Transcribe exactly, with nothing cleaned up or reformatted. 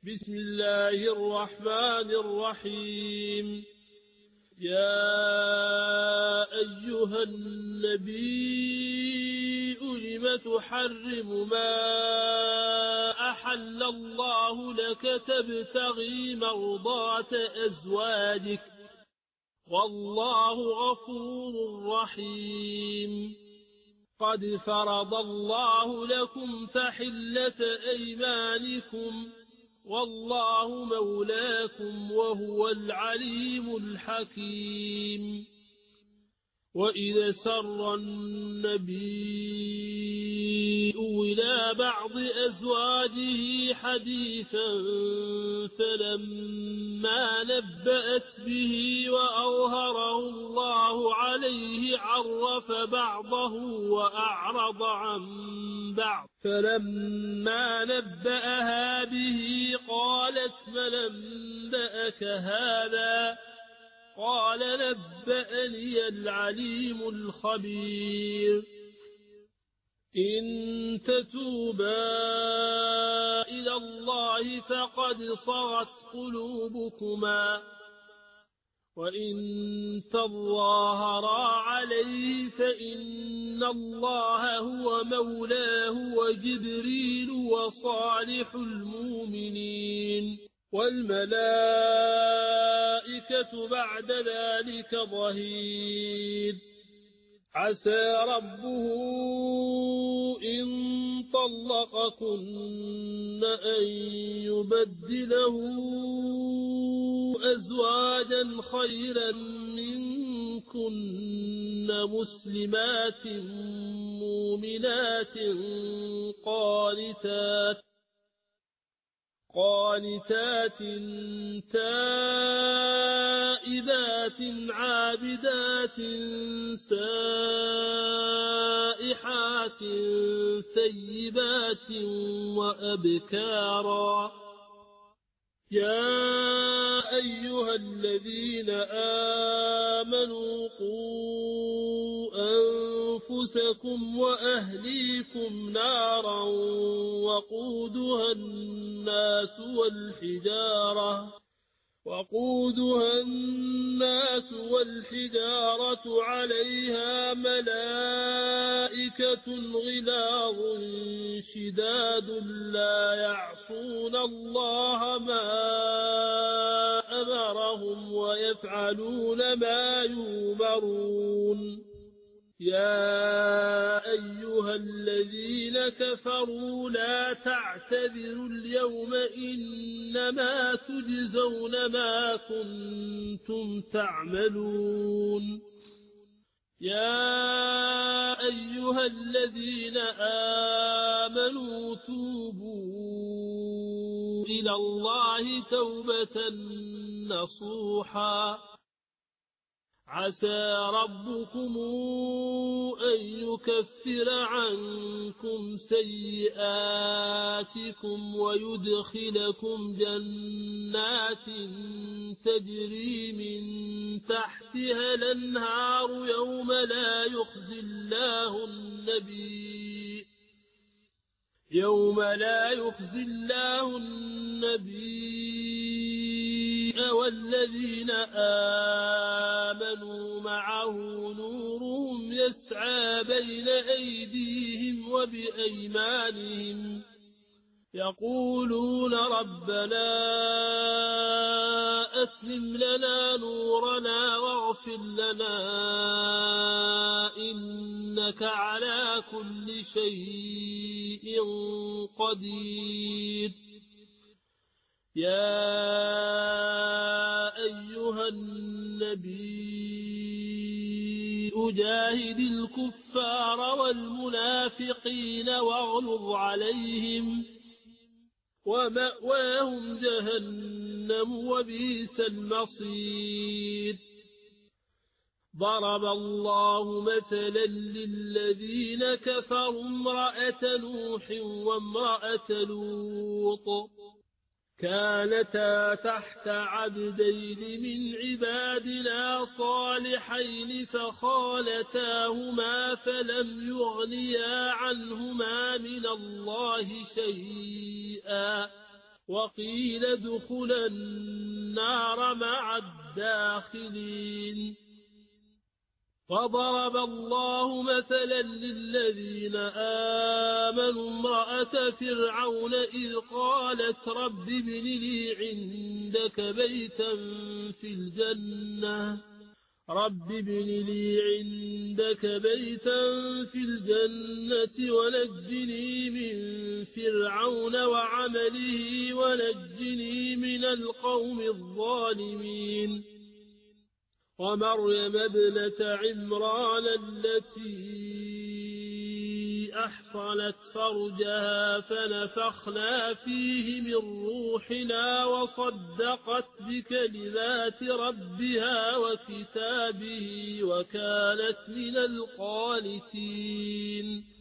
بسم الله الرحمن الرحيم. يا أيها النبي لم تحرم ما أحل الله لك تبتغي مرضات أزواجك والله غفور رحيم. قد فرض الله لكم تحلة أيمانكم والله مولاكم وهو العليم الحكيم. وإذا سر النبي إلى بعض أزواجه حديثا فلما نبأت به وأظهره الله عليه عرف بعضه وأعرض عن بعض، فلما نبأها به قالت من أنبأك هذا؟ قال نبأني العليم الخبير. إن تتوبا إلى الله فقد صغت قلوبكما وإن تظاهرا عليه فإن الله هو مولاه وجبريل وصالح المؤمنين والملائكة بعد ذلك ظهير. عسى ربه إن طلقكن أن يبدله أزواجا خيرا منكن مسلمات مؤمنات قانتات قانتات تائبات عابدات سائحات ثيبات وأبكارا. يا أيها الذين آمنوا قوا أنفسكم وأهليكم نارا وقودها الناس والحجارة وقودها الناس والحجارة عليها ملائكة غلاظ شداد لا يعصون الله ما أمرهم ويفعلون ما يؤمرون. يا أيها الذين كفروا لا تعتذروا اليوم إنما تجزون ما كنتم تعملون. يا أيها الذين آمنوا توبوا إلى الله توبة نصوحا عسى ربكم أن يكفر عنكم سيئاتكم ويدخلكم جنات تجري من تحتها الأنهار يوم لا يخزي الله النبي يوم لا يخزي الله النبي والذين آمنوا معه نورهم يسعى بين أيديهم وبأيمانهم يقولون ربنا أتمم لنا نورنا واغفر لنا إنك على كل شيء قدير. يا أيها النبي جاهد الكفار والمنافقين واغلظ عليهم ومأواهم جهنم وبئس المصير. ضرب الله مثلا للذين كفروا امرأة نوح وامرأة لوط كانتا تحت عبدين من عبادنا صالحين فخانتاهما فلم يغنيا عنهما من الله شيئا وقيل ادخلا النار مع الداخلين. وضرب الله مثلا للذين آمنوا امرأة فرعون إذ قالت رب ابن لي عندك بيتا في الجنة رب ابن لي عندك بيتا في الجنة ونجني من فرعون وعمله ونجني من القوم الظالمين. ومريم ابنة عمران التي أحصنت فرجها فنفخنا فيه من روحنا وصدقت بكلمات ربها وكتابه وكانت من القانتين.